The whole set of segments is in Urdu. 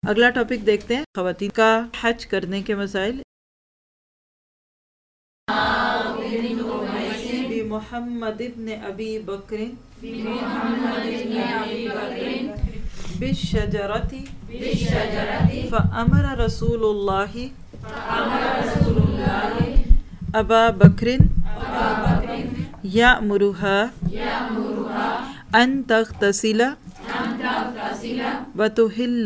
اگلا ٹاپک دیکھتے ہیں خواتین کا حج کرنے کے مسائل. محمد ابن ابی بکر بالشجرۃ فامر رسول اللہ ابا بکر یأمرها ان تغتسل وتحل.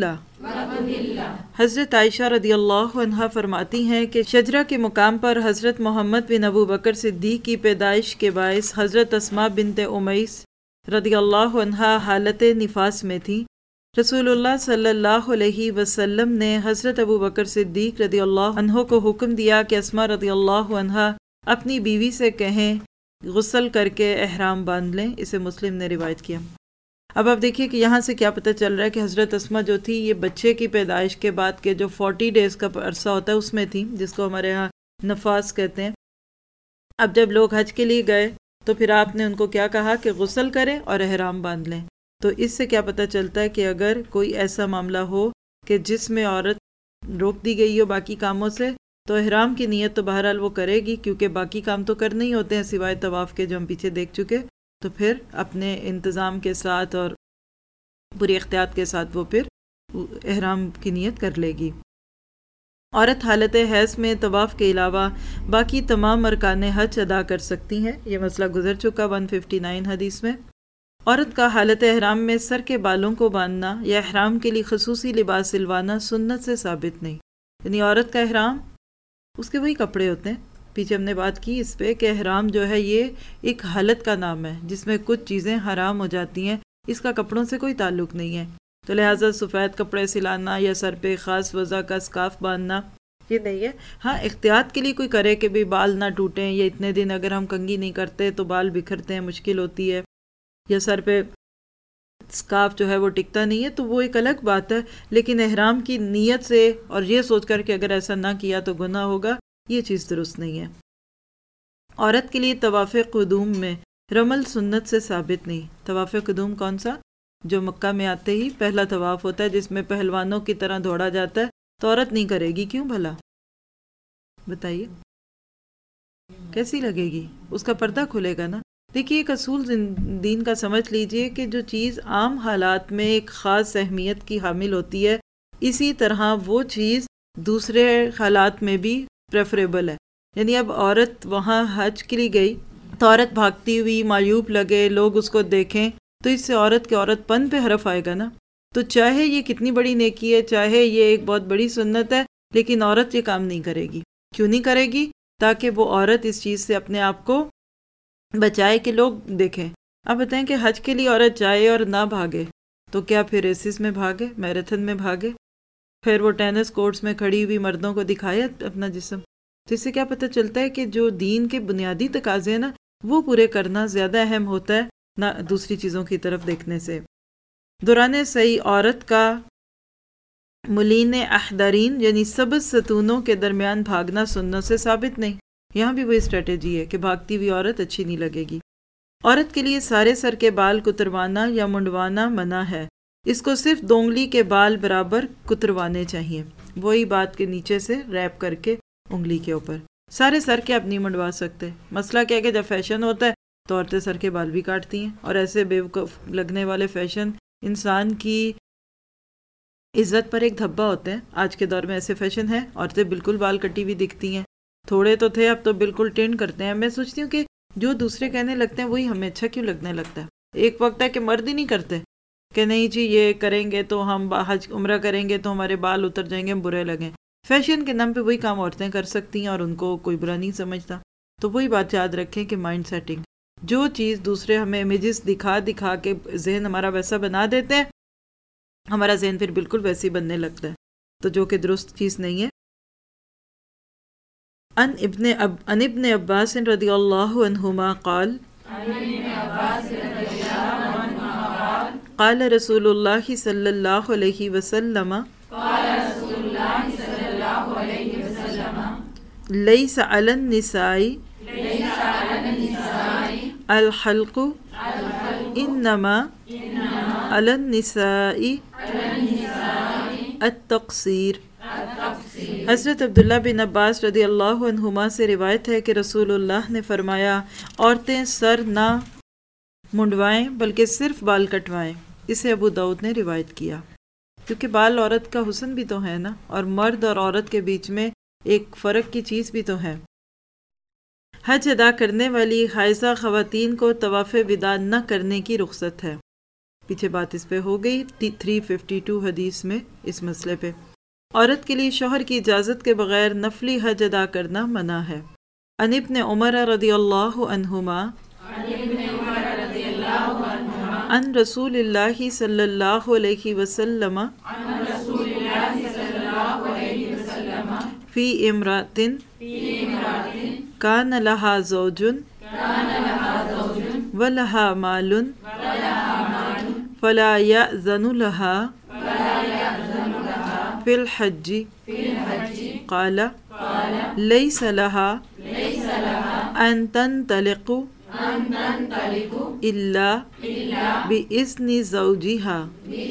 حضرت عائشہ رضی اللہ عنہا فرماتی ہیں کہ شجرہ کے مقام پر حضرت محمد بن ابو بکر صدیق کی پیدائش کے باعث حضرت اسماء بنت امیس رضی اللہ عنہا حالت نفاس میں تھی. رسول اللہ صلی اللہ علیہ وسلم نے حضرت ابو بکر صدیق رضی اللہ عنہ کو حکم دیا کہ اسماء رضی اللہ عنہا اپنی بیوی سے کہیں غسل کر کے احرام باندھ لیں. اسے مسلم نے روایت کیا. اب آپ دیکھیے کہ یہاں سے کیا پتہ چل رہا ہے کہ حضرت اسماء جو تھی یہ بچے کی پیدائش کے بعد کے جو 40 ڈیز کا عرصہ ہوتا ہے اس میں تھی، جس کو ہمارے ہاں نفاس کہتے ہیں. اب جب لوگ حج کے لیے گئے تو پھر آپ نے ان کو کیا کہا کہ غسل کریں اور احرام باندھ لیں. تو اس سے کیا پتہ چلتا ہے کہ اگر کوئی ایسا معاملہ ہو کہ جس میں عورت روک دی گئی ہو باقی کاموں سے، تو احرام کی نیت تو بہرحال وہ کرے گی، کیونکہ باقی کام تو کرنے ہی ہوتے ہیں سوائے طواف کے جو ہم پیچھے دیکھ چکے. تو پھر اپنے انتظام کے ساتھ اور پوری احتیاط کے ساتھ وہ پھر احرام کی نیت کر لے گی. عورت حالت حیض میں طواف کے علاوہ باقی تمام ارکان حج ادا کر سکتی ہیں. یہ مسئلہ گزر چکا 159 حدیث میں. عورت کا حالت احرام میں سر کے بالوں کو باندھنا یا احرام کے لیے خصوصی لباس سلوانا سنت سے ثابت نہیں. یعنی عورت کا احرام اس کے وہی کپڑے ہوتے ہیں. پیچھے ہم نے بات کی اس پہ کہ احرام جو ہے یہ ایک حالت کا نام ہے جس میں کچھ چیزیں حرام ہو جاتی ہیں، اس کا کپڑوں سے کوئی تعلق نہیں ہے. تو لہٰذا سفید کپڑے سلانا یا سر پہ خاص وضع کا اسکارف باندھنا یہ نہیں ہے. ہاں احتیاط کے لیے کوئی کرے کہ بھی بال نہ ٹوٹیں، یا اتنے دن اگر ہم کنگھی نہیں کرتے تو بال بکھرتے ہیں، مشکل ہوتی ہے، یا سر پہ اسکارف جو ہے وہ ٹکتا نہیں ہے، تو وہ ایک الگ بات ہے. لیکن احرام کی نیت سے اور یہ سوچ کر کہ اگر ایسا نہ کیا تو گناہ ہوگا، یہ چیز درست نہیں ہے. عورت کے لیے طواف قدوم میں رمل سنت سے ثابت نہیں. طواف قدوم کون سا؟ جو مکہ میں آتے ہی پہلا طواف ہوتا ہے جس میں پہلوانوں کی طرح دوڑا جاتا ہے. تو عورت نہیں کرے گی، کیوں بھلا؟ بتائیے کیسی لگے گی؟ اس کا پردہ کھلے گا نا. دیکھیے ایک اصول دین کا سمجھ لیجئے کہ جو چیز عام حالات میں ایک خاص اہمیت کی حامل ہوتی ہے، اسی طرح وہ چیز دوسرے حالات میں بھی پریفریبل ہے. یعنی اب عورت وہاں حج کے لیے گئی تو عورت بھاگتی ہوئی معیوب لگے، لوگ اس کو دیکھیں، تو اس سے عورت کے عورت پن پہ حرف آئے گا نا. تو چاہے یہ کتنی بڑی نیکی ہے، چاہے یہ ایک بہت بڑی سنت ہے، لیکن عورت یہ کام نہیں کرے گی. کیوں نہیں کرے گی؟ تاکہ وہ عورت اس چیز سے اپنے آپ کو بچائے کہ لوگ دیکھیں. اب بتائیں کہ حج کے لیے عورت جائے اور نہ بھاگے تو کیا پھر ریسز میں بھاگے، میراتھن میں بھاگے، پھر وہ ٹینس کورٹس میں کھڑی ہوئی مردوں کو دکھائے اپنا جسم؟ تو اس سے کیا پتہ چلتا ہے کہ جو دین کے بنیادی تقاضے ہیں نا وہ پورے کرنا زیادہ اہم ہوتا ہے نہ دوسری چیزوں کی طرف دیکھنے سے. دوران صحیح عورت کا ملین احدارین یعنی سبز ستونوں کے درمیان بھاگنا سنت سے ثابت نہیں. یہاں بھی وہی اسٹریٹجی ہے کہ بھاگتی ہوئی عورت اچھی نہیں لگے گی. عورت کے لیے سارے سر کے بال کتروانا یا منڈوانا منع ہے. اس کو صرف دونگلی کے بال برابر کتروانے چاہیے، وہی بات کے نیچے سے ریپ کر کے انگلی کے اوپر. سارے سر کے آپ نہیں منڈوا سکتے. مسئلہ کیا ہے کہ جب فیشن ہوتا ہے تو عورتیں سر کے بال بھی کاٹتی ہیں، اور ایسے بیوقوف لگنے والے فیشن انسان کی عزت پر ایک دھبا ہوتے ہیں. آج کے دور میں ایسے فیشن ہے، عورتیں بالکل بال کٹی ہوئی دکھتی ہیں. تھوڑے تو تھے، اب تو بالکل ٹینڈ کرتے ہیں. میں سوچتی ہوں کہ جو دوسرے کہنے لگتے ہیں وہی ہمیں اچھا کیوں لگنے لگتا ہے. ایک وقت ہے کہ مرد ہی نہیں کرتے کہ نہیں جی یہ کریں گے تو ہم حج عمرہ کریں گے تو ہمارے بال اتر جائیں گے، ہم برے لگیں. فیشن کے نام پہ وہی کام عورتیں کر سکتی ہیں اور ان کو کوئی برا نہیں سمجھتا. تو وہی بات یاد رکھیں کہ مائنڈ سیٹنگ، جو چیز دوسرے ہمیں امیجز دکھا دکھا کے ذہن ہمارا ویسا بنا دیتے ہیں، ہمارا ذہن پھر بالکل ویسے ہی بننے لگتا ہے، تو جو کہ درست چیز نہیں ہے. عن ابن عباس رضی اللہ عنہما قال قال رسول اللہ صلی اللہ علیہ وسلم لیس علی النساء الحلق انما علی النساء التقصیر۔ حضرت عبداللہ بن عباس رضی اللہ عنہما سے روایت ہے کہ رسول اللہ نے فرمایا عورتیں سر نہ منڈوائیں بلکہ صرف بال کٹوائیں۔ اسے ابو داؤد نے روایت کیا، کیونکہ بال عورت کا حسن بھی تو ہے نا، اور مرد اور عورت کے بیچ میں ایک فرق کی چیز بھی تو ہے۔ حج ادا کرنے والی حائضہ خواتین کو طواف وداع نہ کرنے کی رخصت ہے۔ پیچھے بات اس پہ ہو گئی 352 حدیث میں اس مسئلے پہ۔ عورت کے لیے شوہر کی اجازت کے بغیر نفلی حج ادا کرنا منع ہے۔ عن ابن عمر رضی اللہ عنہما عن رسول اللہ صلی اللہ علیہ وسلم فی امرأۃ کان لہا زوج ولہا مال فلا یأذن لہا فی الحج قال لیس لہا ان تنطلق الا بإذن زوجہا۔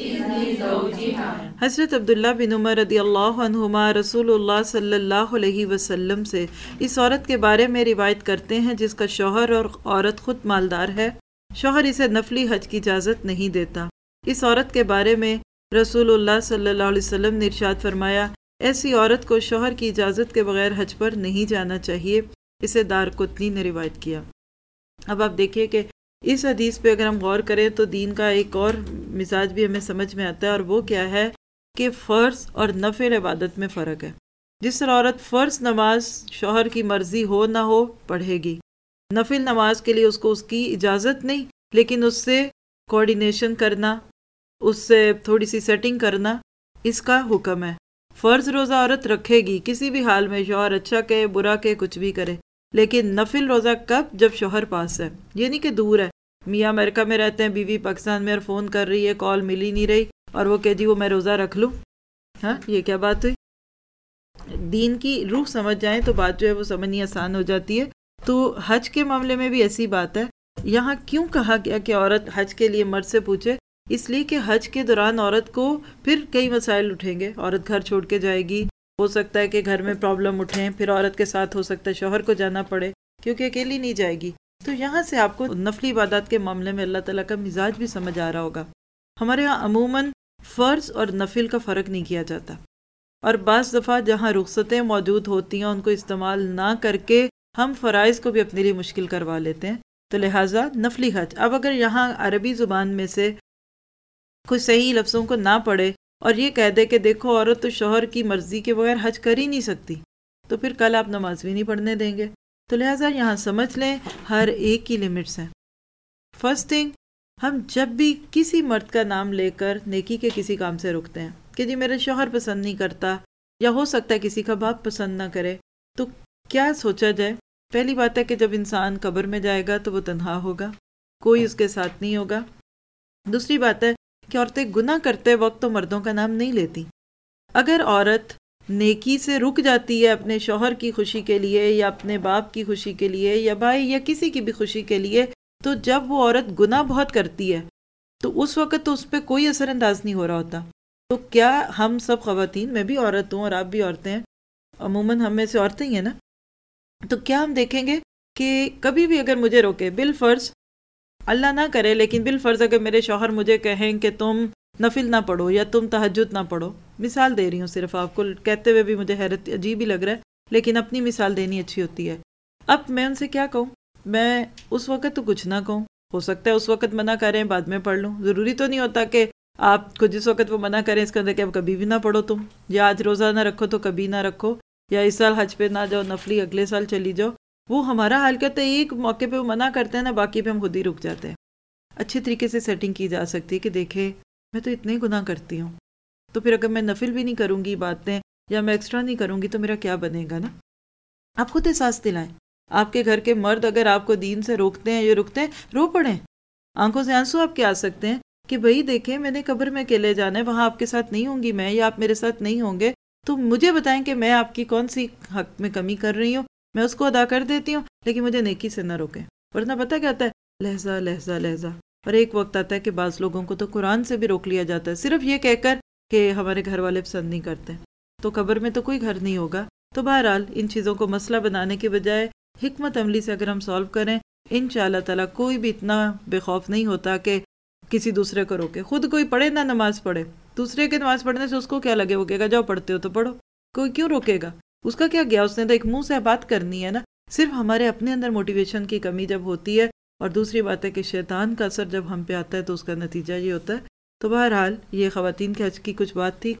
حضرت عبداللہ بن عمر رضی اللہ عنہما رسول اللہ صلی اللہ علیہ وسلم سے اس عورت کے بارے میں روایت کرتے ہیں جس کا شوہر اور عورت خود مالدار ہے، شوہر اسے نفلی حج کی اجازت نہیں دیتا۔ اس عورت کے بارے میں رسول اللہ صلی اللہ علیہ وسلم نے ارشاد فرمایا ایسی عورت کو شوہر کی اجازت کے بغیر حج پر نہیں جانا چاہیے۔ اسے دارقطنی نے روایت کیا۔ اب آپ دیکھیے کہ اس حدیث پہ اگر ہم غور کریں تو دین کا ایک اور مزاج بھی ہمیں سمجھ میں آتا ہے، اور وہ کیا ہے کہ فرض اور نفل عبادت میں فرق ہے۔ جس طرح عورت فرض نماز شوہر کی مرضی ہو نہ ہو پڑھے گی، نفل نماز کے لیے اس کو اس کی اجازت نہیں، لیکن اس سے کوآرڈینیشن کرنا، اس سے تھوڑی سی سیٹنگ کرنا اس کا حکم ہے۔ فرض روزہ عورت رکھے گی کسی بھی حال میں، شوہر اچھا کہے برا کہے کچھ بھی کرے، لیکن نفل روزہ کب؟ جب شوہر پاس ہے، یہ نہیں کہ دور ہے، میاں امریکہ میں رہتے ہیں، بیوی پاکستان میں، اور فون کر رہی ہے، کال مل ہی نہیں رہی، اور وہ کہ جی وہ میں روزہ رکھ لوں۔ ہاں یہ کیا بات ہوئی؟ دین کی روح سمجھ جائیں تو بات جو ہے وہ سمجھنی آسان ہو جاتی ہے۔ تو حج کے معاملے میں بھی ایسی بات ہے۔ یہاں کیوں کہا گیا کہ عورت حج کے لیے مرد سے پوچھے؟ اس لیے کہ حج کے دوران عورت کو پھر کئی مسائل اٹھیں گے، عورت گھر چھوڑ کے جائے گی، ہو سکتا ہے کہ گھر میں پرابلم اٹھیں، پھر عورت کے ساتھ ہو سکتا ہے شوہر کو جانا پڑے کیونکہ اکیلی نہیں جائے گی۔ تو یہاں سے آپ کو نفلی عبادات کے معاملے میں اللہ تعالیٰ کا مزاج بھی سمجھ آ رہا ہوگا۔ ہمارے ہاں عموماً فرض اور نفل کا فرق نہیں کیا جاتا، اور بعض دفعہ جہاں رخصتیں موجود ہوتی ہیں ان کو استعمال نہ کر کے ہم فرائض کو بھی اپنے لیے مشکل کروا لیتے ہیں۔ تو لہٰذا نفلی حج، اب اگر یہاں عربی زبان میں سے کوئی صحیح لفظوں کو نہ پڑھے اور یہ کہہ دے کہ دیکھو عورت تو شوہر کی مرضی کے بغیر حج کر ہی نہیں سکتی، تو پھر کل آپ نماز بھی نہیں پڑھنے دیں گے۔ تو لہٰذا یہاں سمجھ لیں ہر ایک کی لیمٹس ہیں۔ فرسٹ تھنگ، ہم جب بھی کسی مرد کا نام لے کر نیکی کے کسی کام سے رکتے ہیں کہ جی میرا شوہر پسند نہیں کرتا، یا ہو سکتا ہے کسی کا باپ پسند نہ کرے، تو کیا سوچا جائے؟ پہلی بات ہے کہ جب انسان قبر میں جائے گا تو وہ تنہا ہوگا، کوئی اس کے ساتھ نہیں ہوگا۔ دوسری بات ہے کہ عورتیں گناہ کرتے وقت تو مردوں کا نام نہیں لیتی۔ اگر عورت نیکی سے رک جاتی ہے اپنے شوہر کی خوشی کے لیے، یا اپنے باپ کی خوشی کے لیے، یا بھائی یا کسی کی بھی خوشی کے لیے، تو جب وہ عورت گناہ بہت کرتی ہے تو اس وقت تو اس پہ کوئی اثر انداز نہیں ہو رہا ہوتا۔ تو کیا ہم سب خواتین، میں بھی عورت ہوں اور آپ بھی عورتیں ہیں، عموماً ہم میں سے عورتیں ہی ہیں نا، تو کیا ہم دیکھیں گے کہ کبھی بھی اگر مجھے روکے بالفرض، اللہ نہ کرے لیکن بالفرض اگر میرے شوہر مجھے کہیں کہ تم نفل نہ پڑھو یا تم تہجد نہ پڑھو، مثال دے رہی ہوں صرف، آپ کو کہتے ہوئے بھی مجھے حیرت عجیب ہی لگ رہا ہے، لیکن اپنی مثال دینی اچھی ہوتی ہے۔ اب میں ان سے کیا کہوں؟ میں اس وقت تو کچھ نہ کہوں، ہو سکتا ہے اس وقت منع کریں بعد میں پڑھ لوں، ضروری تو نہیں ہوتا کہ آپ کو جس وقت وہ منع کریں اس کے اندر کہ اب کبھی بھی نہ پڑھو تم، یا آج روزہ نہ رکھو تو کبھی نہ رکھو، یا اس سال حج پہ نہ جاؤ نفلی اگلے سال چلی جاؤ۔ وہ ہمارا حال کرتے ہیں، ایک موقع پہ وہ منع کرتے ہیں نا، باقی پہ ہم خود ہی رک جاتے ہیں۔ اچھے طریقے سے سیٹنگ کی جا سکتی ہے کہ دیکھیں میں تو اتنے گناہ کرتی ہوں، تو پھر اگر میں نفل بھی نہیں کروں گی باتیں، یا میں ایکسٹرا نہیں کروں گی تو میرا کیا بنے گا نا۔ آپ خود احساس دلائیں، آپ کے گھر کے مرد اگر آپ کو دین سے روکتے ہیں یا رکتے ہیں، رو پڑیں، آنکھوں سے آنسو آپ کے آ سکتے ہیں کہ بھائی دیکھیں میں نے قبر میں اکیلے جانا ہے، وہاں آپ کے ساتھ نہیں ہوں گی میں، یا آپ میرے ساتھ نہیں ہوں گے، تو مجھے بتائیں کہ میں آپ کی کون سی حق میں کمی کر رہی ہوں، میں اس کو ادا کر دیتی ہوں، لیکن مجھے نیکی سے نہ روکیں۔ ورنہ پتہ کیا ہوتا ہے، لہجہ لہجہ لہجہ، اور ایک وقت آتا ہے کہ بعض لوگوں کو تو قرآن سے بھی روک لیا جاتا ہے، صرف یہ کہہ کر کہ ہمارے گھر والے پسند نہیں کرتے، تو قبر میں تو کوئی گھر نہیں ہوگا۔ تو بہرحال ان چیزوں کو مسئلہ بنانے کے بجائے حکمت عملی سے اگر ہم سالو کریں، انشاءاللہ تعالیٰ کوئی بھی اتنا بے خوف نہیں ہوتا کہ کسی دوسرے کو روکے۔ خود کوئی پڑھے نہ نماز پڑھے، دوسرے کے نماز پڑھنے سے اس کو کیا لگے، وہ کہے گا جاؤ پڑھتے ہو تو پڑھو، کوئی کیوں روکے گا، اس کا کیا گیا، اس نے تو ایک منہ سے بات کرنی ہے نا۔ صرف ہمارے اپنے اندر موٹیویشن کی کمی جب ہوتی ہے، اور دوسری بات ہے کہ شیطان کا اثر جب ہم پہ آتا ہے تو اس کا نتیجہ یہ ہوتا ہے۔ تو بہرحال یہ خواتین کے حج کی کچھ بات تھی۔